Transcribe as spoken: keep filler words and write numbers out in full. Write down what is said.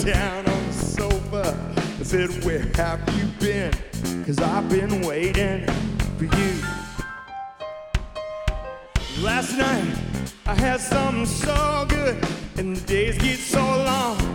down on the sofa. I said, where have you been? Cause I've been waiting for you. Last night I had something so good, and the days get so long.